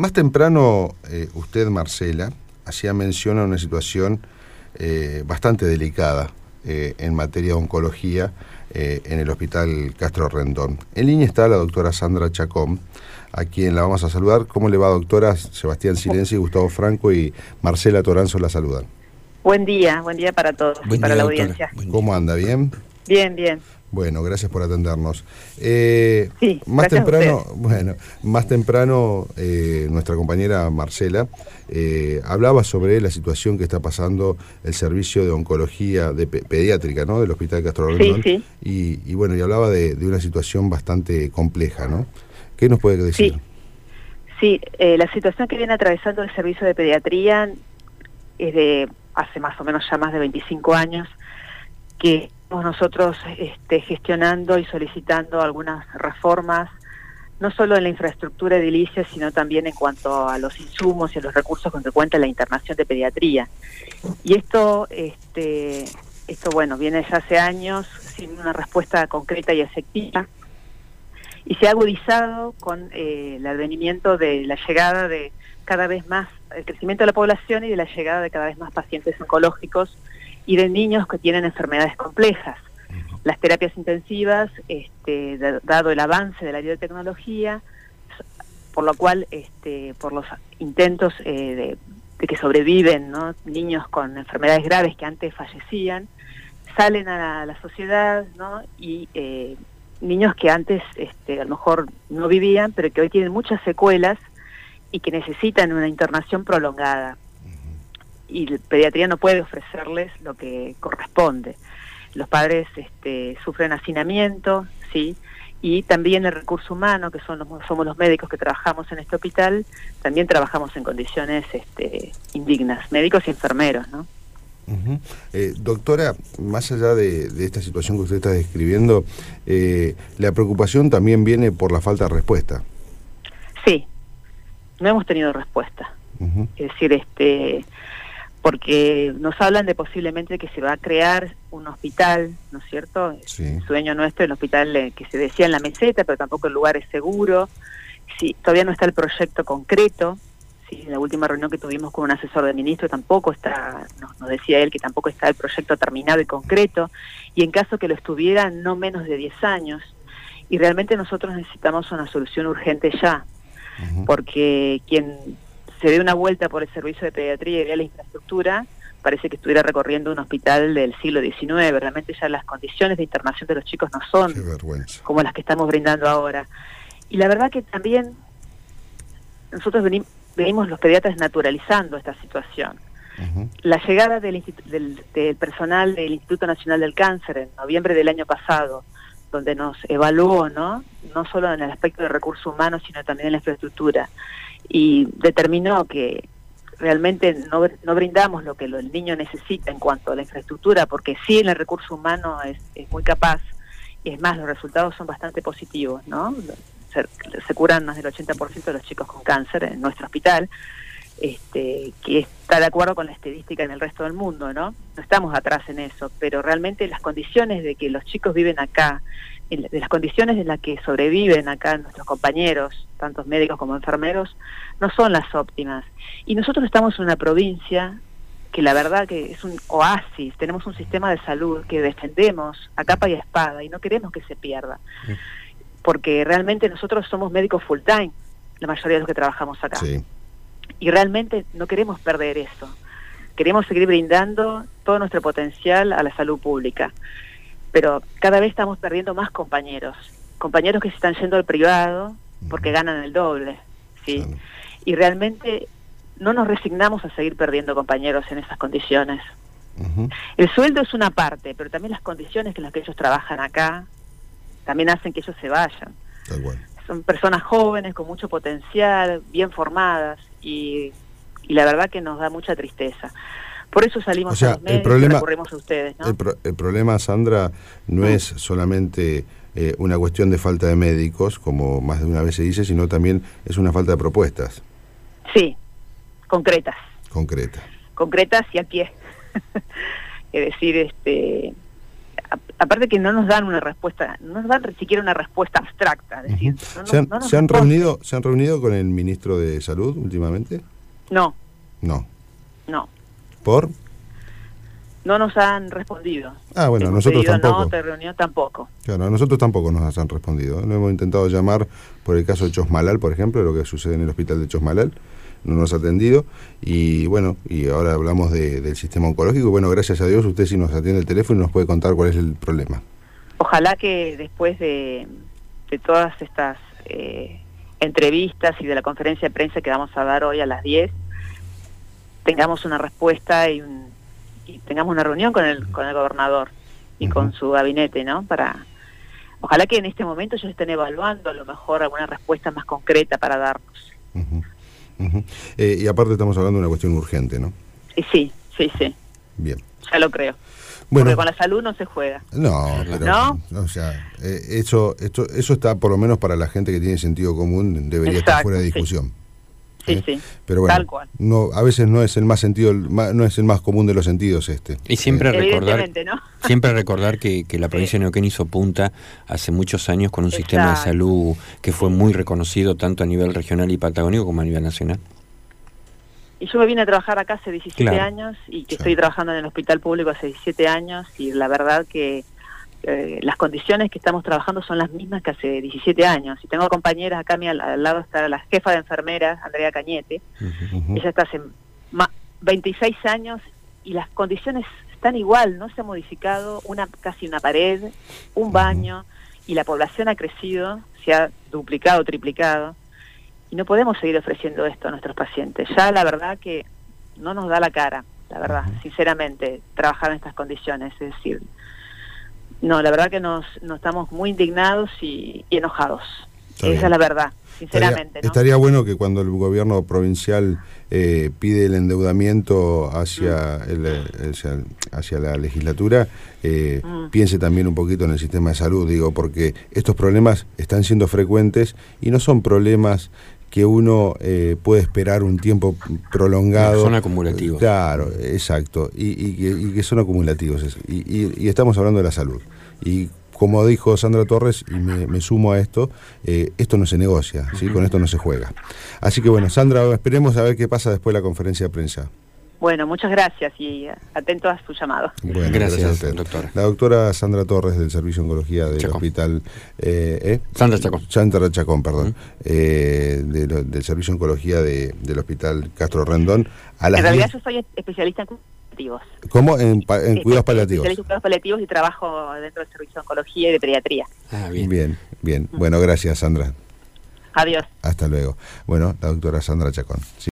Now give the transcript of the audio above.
Más temprano, usted, Marcela, hacía mención a una situación bastante delicada en materia de oncología en el Hospital Castro Rendón. En línea está la doctora Sandra Chacón, a quien la vamos a saludar. ¿Cómo le va, doctora? Sebastián Silenzi, Gustavo Franco y Marcela Toranzo la saludan. Buen día para todos y para la audiencia. ¿Cómo anda? ¿Bien? Bien, bien. Bueno, gracias por atendernos. Sí, más temprano, nuestra compañera Marcela hablaba sobre la situación que está pasando el servicio de oncología pediátrica, ¿no?, del Hospital Castro Rendón. Sí. Y bueno, y hablaba de una situación bastante compleja, ¿no? ¿Qué nos puede decir? Sí, la situación que viene atravesando el servicio de pediatría es de hace más o menos ya más de 25 años que estamos nosotros gestionando y solicitando algunas reformas, no solo en la infraestructura edilicia, sino también en cuanto a los insumos y a los recursos con que cuenta la internación de pediatría. Y esto bueno, viene ya hace años sin una respuesta concreta y efectiva, y se ha agudizado con el advenimiento de la llegada de cada vez más, el crecimiento de la población y de la llegada de cada vez más pacientes oncológicos y de niños que tienen enfermedades complejas. Las terapias intensivas, dado el avance de la biotecnología, por lo cual, por los intentos de que sobreviven, ¿no?, niños con enfermedades graves que antes fallecían, salen a la sociedad, ¿no?, y niños que antes a lo mejor no vivían, pero que hoy tienen muchas secuelas y que necesitan una internación prolongada. Y la pediatría no puede ofrecerles lo que corresponde. Los padres sufren hacinamiento, ¿sí? Y también el recurso humano, que somos los médicos que trabajamos en este hospital, también trabajamos en condiciones indignas, médicos y enfermeros, ¿no? Doctora, más allá de esta situación que usted está describiendo, la preocupación también viene por la falta de respuesta. Sí, no hemos tenido respuesta. Es decir, porque nos hablan de posiblemente que se va a crear un hospital, ¿no es cierto? Sí. El sueño nuestro, el hospital que se decía en la meseta, pero tampoco el lugar es seguro. Sí, todavía no está el proyecto concreto. Sí, en la última reunión que tuvimos con un asesor del ministro tampoco está, nos decía él que tampoco está el proyecto terminado y concreto, y en caso que lo estuviera, no menos de 10 años. Y realmente nosotros necesitamos una solución urgente ya, porque quien se dé una vuelta por el servicio de pediatría y vea la infraestructura, parece que estuviera recorriendo un hospital del siglo XIX. Realmente ya las condiciones de internación de los chicos no son como las que estamos brindando ahora. Y la verdad que también nosotros venimos los pediatras naturalizando esta situación. La llegada del personal del Instituto Nacional del Cáncer en noviembre del año pasado, donde nos evaluó, no solo en el aspecto de recursos humanos, sino también en la infraestructura, y determinó que realmente no brindamos lo que el niño necesita en cuanto a la infraestructura, porque sí en el recurso humano es muy capaz, y es más, los resultados son bastante positivos, ¿no? Se curan más del 80% de los chicos con cáncer en nuestro hospital, que está de acuerdo con la estadística en el resto del mundo, ¿no? No estamos atrás en eso, pero realmente las condiciones de que los chicos viven acá, de las condiciones en las que sobreviven acá nuestros compañeros, tanto médicos como enfermeros, no son las óptimas. Y nosotros estamos en una provincia que la verdad que es un oasis, tenemos un sistema de salud que defendemos a capa y a espada y no queremos que se pierda, porque realmente nosotros somos médicos full time, la mayoría de los que trabajamos acá. Sí. Y realmente no queremos perder eso. Queremos seguir brindando todo nuestro potencial a la salud pública. Pero cada vez estamos perdiendo más compañeros que se están yendo al privado porque ganan el doble, ¿sí? Claro. Y realmente no nos resignamos a seguir perdiendo compañeros en esas condiciones. El sueldo es una parte, pero también las condiciones en las que ellos trabajan acá también hacen que ellos se vayan. Son personas jóvenes, con mucho potencial, bien formadas, y la verdad que nos da mucha tristeza. Por eso salimos a los medios y recurrimos a ustedes, ¿no? El problema, Sandra, no es solamente una cuestión de falta de médicos, como más de una vez se dice, sino también es una falta de propuestas. Sí, concretas. Concretas. Concretas y a pie. Es decir, aparte que no nos dan una respuesta, no nos dan siquiera una respuesta abstracta. Es decir, ¿Se han reunido con el ministro de Salud últimamente? No. No. No. ¿Por? No nos han respondido. Bueno, nosotros tampoco. No, te reunió tampoco. Claro, a nosotros tampoco nos han respondido. No hemos intentado llamar por el caso de Chosmalal, por ejemplo, lo que sucede en el hospital de Chosmalal. No nos ha atendido. Y bueno, y ahora hablamos del sistema oncológico. Y bueno, gracias a Dios, usted sí nos atiende el teléfono y nos puede contar cuál es el problema. Ojalá que después de todas estas entrevistas y de la conferencia de prensa que vamos a dar hoy a las 10, tengamos una respuesta y tengamos una reunión con el gobernador y con su gabinete, ¿no? Ojalá que en este momento ellos estén evaluando a lo mejor alguna respuesta más concreta para darnos. Y aparte estamos hablando de una cuestión urgente, ¿no? Sí. Bien. Ya lo creo. Bueno, porque con la salud no se juega. No, pero, ¿no? O sea, eso está, por lo menos para la gente que tiene sentido común, debería estar fuera de discusión. Sí, pero bueno, tal cual. No, a veces no es el más común de los sentidos este. Y siempre recordar, ¿no? siempre recordar que la provincia de Neuquén hizo punta hace muchos años con un sistema de salud que fue muy reconocido tanto a nivel regional y patagónico como a nivel nacional. Y yo me vine a trabajar acá hace 17 años y que estoy trabajando en el hospital público hace 17 años y la verdad que las condiciones que estamos trabajando son las mismas que hace 17 años. Y tengo compañeras, acá al lado está la jefa de enfermeras, Andrea Cañete. Ella está hace 26 años y las condiciones están igual, no se ha modificado casi una pared, un baño, y la población ha crecido, se ha duplicado, triplicado, y no podemos seguir ofreciendo esto a nuestros pacientes. Ya la verdad que no nos da la cara, la verdad, sinceramente, trabajar en estas condiciones, es decir... No, la verdad que nos estamos muy indignados y enojados. Esa es la verdad, sinceramente. Estaría bueno que cuando el gobierno provincial pide el endeudamiento hacia la legislatura, piense también un poquito en el sistema de salud, digo, porque estos problemas están siendo frecuentes y no son problemas que uno puede esperar un tiempo prolongado. Son acumulativos. Claro, exacto, y que son acumulativos. Y estamos hablando de la salud. Y como dijo Sandra Torres, y me sumo a esto no se negocia, ¿sí? Con esto no se juega. Así que bueno, Sandra, esperemos a ver qué pasa después de la conferencia de prensa. Bueno, muchas gracias y atento a su llamado. Bueno, gracias a usted, doctora. La doctora Sandra Torres del Servicio de Oncología del Hospital... Sandra Chacón, perdón. Del Servicio de Oncología del Hospital Castro Rendón. En realidad yo soy especialista en cuidados paliativos. ¿Cómo? En cuidados paliativos. Especialista en cuidados paliativos y trabajo dentro del Servicio de Oncología y de Pediatría. Bien. Bueno, gracias, Sandra. Adiós. Hasta luego. Bueno, la doctora Sandra Chacón.